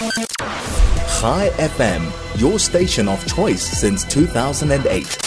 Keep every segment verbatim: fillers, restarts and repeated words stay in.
Chai F M, your station of choice since two thousand eight.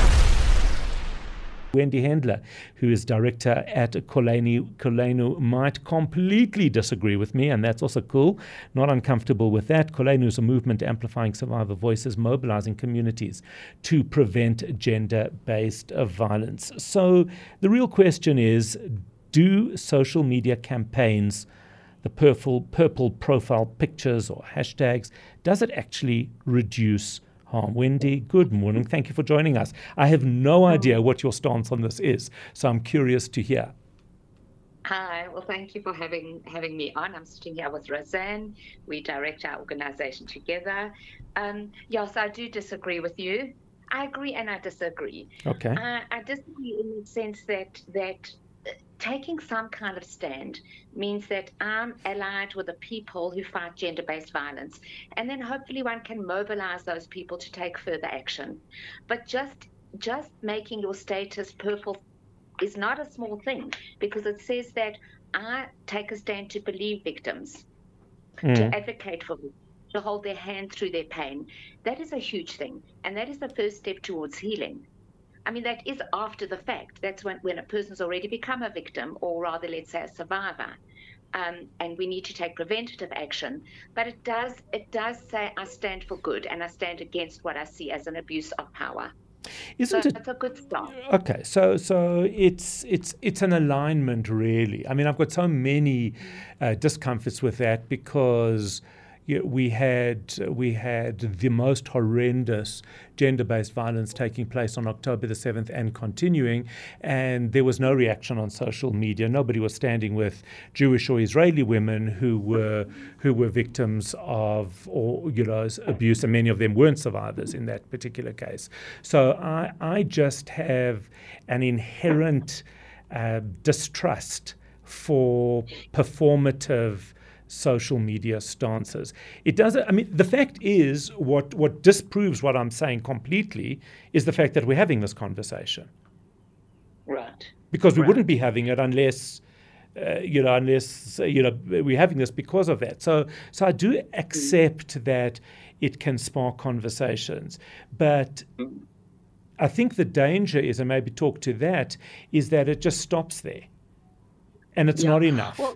Wendy Hendler, who is director at Kolenu, Kolenu, might completely disagree with me, and that's also cool. Not uncomfortable with that. Kolenu is a movement amplifying survivor voices, mobilizing communities to prevent gender-based violence. So the real question is, do social media campaigns, the purple, purple profile pictures or hashtags, does it actually reduce harm? Wendy, good morning. Thank you for joining us. I have no idea what your stance on this is, so I'm curious to hear. Hi, well, thank you for having having me on. I'm sitting here with Roseanne. We direct our organization together. Um, yes, I do disagree with you. I agree and I disagree. Okay. Uh, I disagree in the sense that that taking some kind of stand means that I'm allied with the people who fight gender-based violence, and then hopefully one can mobilize those people to take further action. But just just making your status purple is not a small thing, because it says that I take a stand to believe victims, mm. to advocate for them, to hold their hand through their pain. That is a huge thing, and that is the first step towards healing. I mean, that is after the fact. That's when, when a person's already become a victim, or rather, let's say, a survivor. Um, and we need to take preventative action. But it does it does say I stand for good, and I stand against what I see as an abuse of power. Isn't so it? That's a good start. Okay, so so it's it's it's an alignment, really. I mean, I've got so many uh, discomforts with that, because we had we had the most horrendous gender-based violence taking place on October the seventh and continuing, and there was no reaction on social media. Nobody was standing with Jewish or Israeli women who were who were victims of or you know abuse, and many of them weren't survivors in that particular case. So I I just have an inherent uh, distrust for performative social media stances. It doesn't, I mean, the fact is, what, what disproves what I'm saying completely is the fact that we're having this conversation. Right. Because we right. wouldn't be having it unless, uh, you know, unless, uh, you know, we're having this because of that. So, so I do accept mm. that it can spark conversations. But mm. I think the danger is, and maybe talk to that, is that it just stops there. And it's yeah. not enough. Well,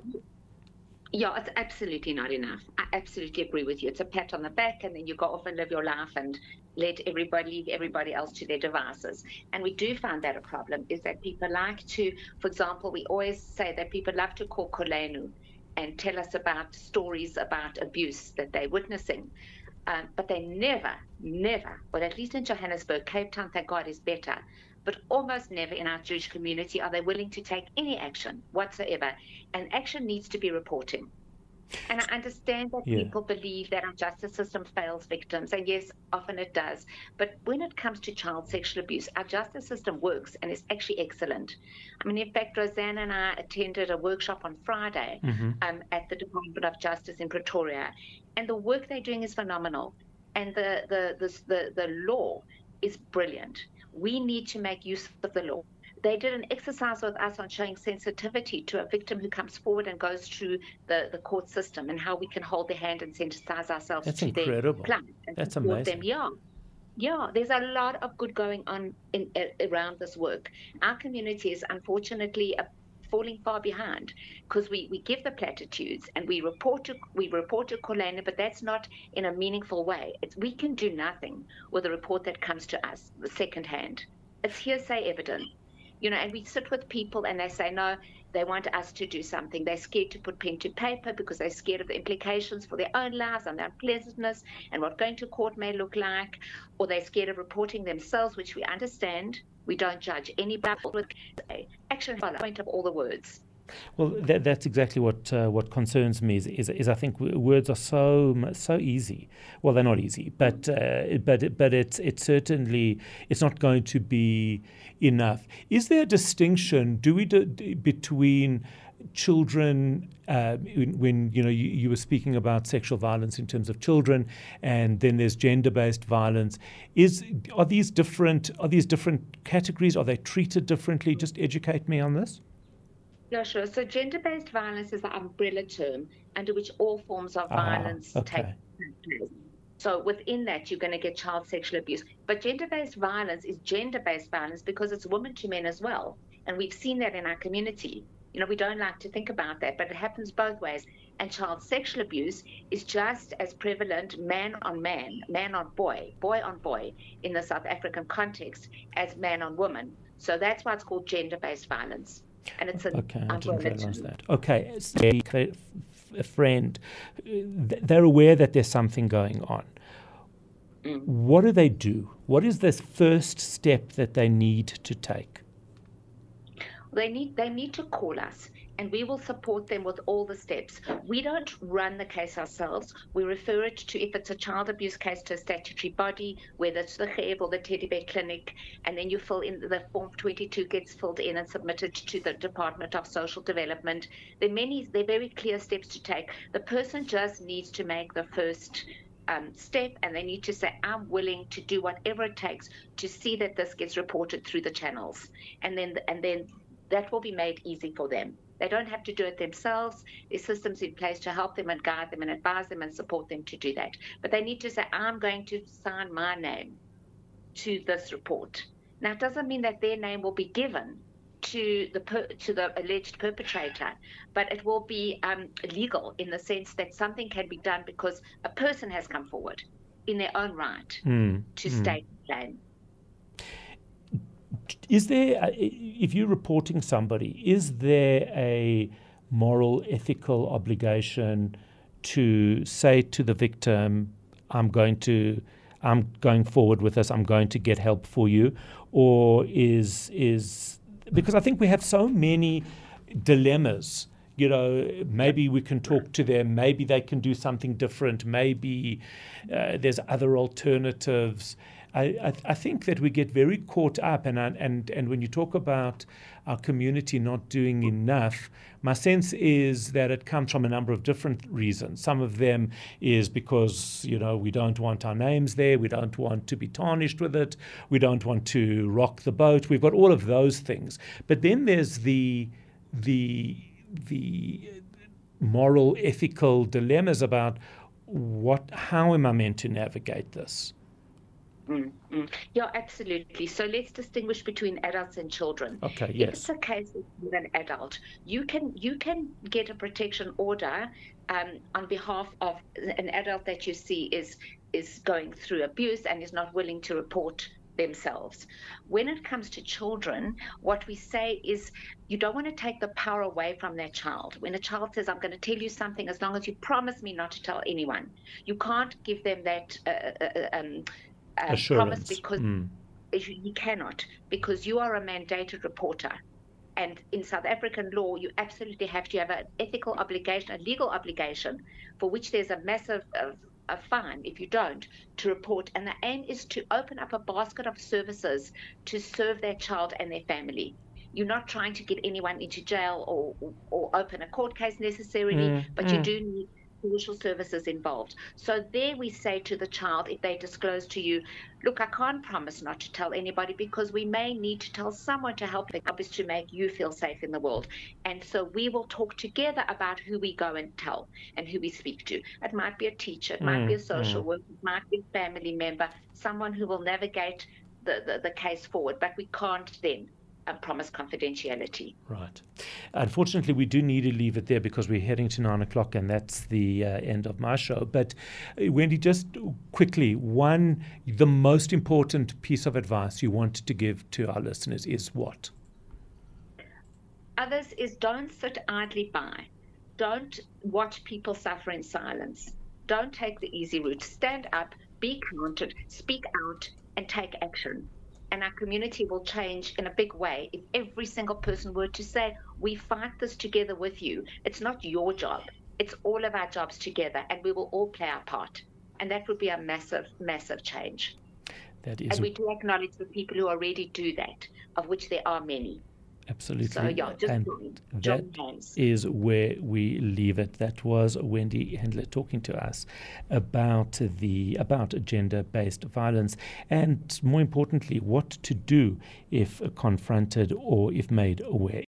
Yeah, it's absolutely not enough. I absolutely agree with you. It's a pat on the back, and then you go off and live your life and let everybody leave everybody else to their devices. And we do find that a problem, is that people like to, for example, we always say that people love to call Kolenu and tell us about stories about abuse that they're witnessing. Um, but they never, never, well, at least in Johannesburg, Cape Town, thank God, is better, but almost never in our Jewish community are they willing to take any action whatsoever. And action needs to be reporting. And I understand that yeah. people believe that our justice system fails victims, and yes, often it does. But when it comes to child sexual abuse, our justice system works and is actually excellent. I mean, in fact, Roseanne and I attended a workshop on Friday mm-hmm. um, at the Department of Justice in Pretoria, and the work they're doing is phenomenal. And the the the the, the law is brilliant. We need to make use of the law. They did an exercise with us on showing sensitivity to a victim who comes forward and goes through the, the court system, and how we can hold their hand and sensitize ourselves That's to incredible. their plight. And That's support amazing. Them. Yeah. Yeah, there's a lot of good going on in, uh, around this work. Our community is unfortunately a falling far behind, because we, we give the platitudes and we report to we report to Kolenu, but that's not in a meaningful way. It's, we can do nothing with a report that comes to us secondhand. It's hearsay evidence, you know. And we sit with people and they say no, they want us to do something. They're scared to put pen to paper because they're scared of the implications for their own lives and their unpleasantness and what going to court may look like, or they're scared of reporting themselves, which we understand. We don't judge anybody with action follow point of all the words. Well, that, that's exactly what uh, what concerns me. Is, is is I think words are so so easy. Well, they're not easy, but uh, but but it's it's certainly it's not going to be enough. Is there a distinction? Do we do, between children, uh, when you know you, you were speaking about sexual violence in terms of children, and then there's gender-based violence? Is are these different? Are these different categories? Are they treated differently? Just educate me on this. Yeah, sure. So gender-based violence is the umbrella term under which all forms of Ah, violence okay. take place. So within that, you're going to get child sexual abuse. But gender-based violence is gender-based violence because it's women to men as well. And we've seen that in our community. You know, we don't like to think about that, but it happens both ways. And child sexual abuse is just as prevalent man on man, man on boy, boy on boy in the South African context as man on woman. So that's why it's called gender-based violence. And it's an Okay, I didn't umbrella realize term. that. Okay, so a a friend, th- they're aware that there's something going on. Mm. What do they do? What is the first step that they need to take? They need they need to call us, and we will support them with all the steps. We don't run the case ourselves. We refer it to, if it's a child abuse case, to a statutory body, whether it's the G E B or the Teddy Bear Clinic, and then you fill in, the Form twenty-two gets filled in and submitted to the Department of Social Development. There are many, there are very clear steps to take. The person just needs to make the first um, step, and they need to say, I'm willing to do whatever it takes to see that this gets reported through the channels, and then and then that will be made easy for them. They don't have to do it themselves. There's systems in place to help them and guide them and advise them and support them to do that. But they need to say, I'm going to sign my name to this report. Now, it doesn't mean that their name will be given to the per, to the alleged perpetrator, but it will be um, legal in the sense that something can be done because a person has come forward in their own right Mm, to mm. state the claim. Is there, a- if you're reporting somebody, is there a moral, ethical obligation to say to the victim, I'm going to, I'm going forward with this, I'm going to get help for you? Or is, is, because I think we have so many dilemmas. You know, maybe we can talk to them, maybe they can do something different, maybe uh, there's other alternatives. I, I, I think that we get very caught up, and and and when you talk about our community not doing enough, my sense is that it comes from a number of different reasons. Some of them is because, you know, we don't want our names there, we don't want to be tarnished with it, we don't want to rock the boat. We've got all of those things. But then there's the the the moral, ethical dilemmas about what, how am I meant to navigate this? Mm, mm. Yeah, absolutely. So let's distinguish between adults and children. Okay, If yes. it's a case with an adult, you can you can get a protection order um, on behalf of an adult that you see is is going through abuse and is not willing to report themselves. When it comes to children, what we say is you don't want to take the power away from that child. When a child says, I'm going to tell you something as long as you promise me not to tell anyone, you can't give them that uh, uh, um, uh, promise Assurance. because Mm. you cannot, because you are a mandated reporter. And in South African law, you absolutely have to have an ethical obligation, a legal obligation, for which there's a massive uh, a fine if you don't, to report. And the aim is to open up a basket of services to serve their child and their family. You're not trying to get anyone into jail or, or open a court case necessarily, Mm, but you mm. do need social services involved. So there we say to the child, if they disclose to you, look, I can't promise not to tell anybody because we may need to tell someone to help. The job is to make you feel safe in the world. And so we will talk together about who we go and tell and who we speak to. It might be a teacher, it might be a Mm, social mm. worker, it might be a family member, someone who will navigate the, the, the case forward, but we can't then uh, promise confidentiality. Right. Unfortunately, we do need to leave it there because we're heading to nine o'clock, and that's the uh, end of my show. But uh, Wendy, just quickly, one, the most important piece of advice you want to give to our listeners is what? Others is don't sit idly by. Don't watch people suffer in silence. Don't take the easy route. Stand up, be counted, speak out, and take action. And our community will change in a big way if every single person were to say, we fight this together with you. It's not your job. It's all of our jobs together, and we will all play our part. And that would be a massive, massive change. That is And we do acknowledge the people who already do that, of which there are many. absolutely. So, yeah, just and join, that join hands. is where we leave it. That was Wendy Hendler talking to us about the about gender-based violence, and more importantly, what to do if confronted or if made aware.